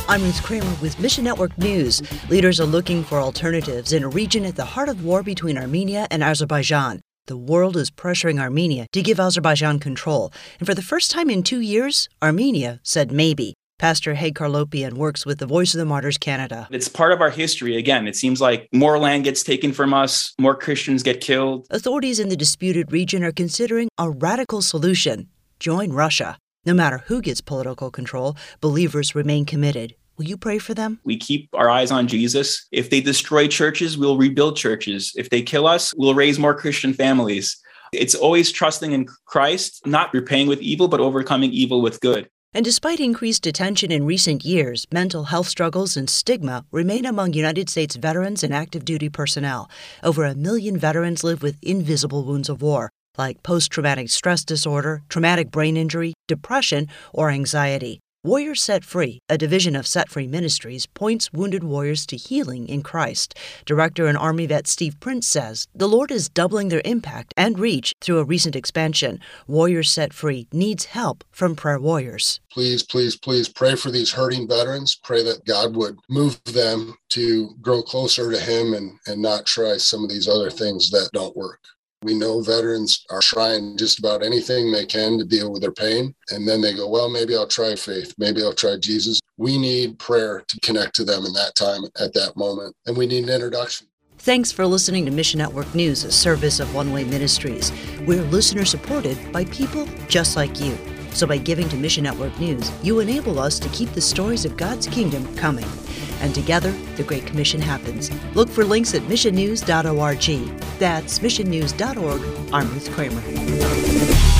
I'm Ruth Kramer with Mission Network News. Leaders are looking for alternatives in a region at the heart of war between Armenia and Azerbaijan. The world is pressuring Armenia to give Azerbaijan control. And for the first time in 2 years, Armenia said maybe. Pastor Haig Karlopian works with the Voice of the Martyrs Canada. It's part of our history. Again, it seems like more land gets taken from us, more Christians get killed. Authorities in the disputed region are considering a radical solution: join Russia. No matter who gets political control, believers remain committed. Will you pray for them? We keep our eyes on Jesus. If they destroy churches, we'll rebuild churches. If they kill us, we'll raise more Christian families. It's always trusting in Christ, not repaying with evil, but overcoming evil with good. And despite increased attention in recent years, mental health struggles and stigma remain among United States veterans and active duty personnel. Over 1 million veterans live with invisible wounds of war, like post-traumatic stress disorder, traumatic brain injury, depression, or anxiety. Warriors Set Free, a division of Set Free Ministries, points wounded warriors to healing in Christ. Director and Army vet Steve Prince says the Lord is doubling their impact and reach through a recent expansion. Warriors Set Free needs help from prayer warriors. Please, please, please pray for these hurting veterans. Pray that God would move them to grow closer to Him and not try some of these other things that don't work. We know veterans are trying just about anything they can to deal with their pain. And then they go, well, maybe I'll try faith. Maybe I'll try Jesus. We need prayer to connect to them in that time, at that moment. And we need an introduction. Thanks for listening to Mission Network News, a service of One Way Ministries. We're listener-supported by people just like you. So by giving to Mission Network News, you enable us to keep the stories of God's kingdom coming. And together, the Great Commission happens. Look for links at missionnews.org. That's missionnews.org. I'm Ruth Kramer.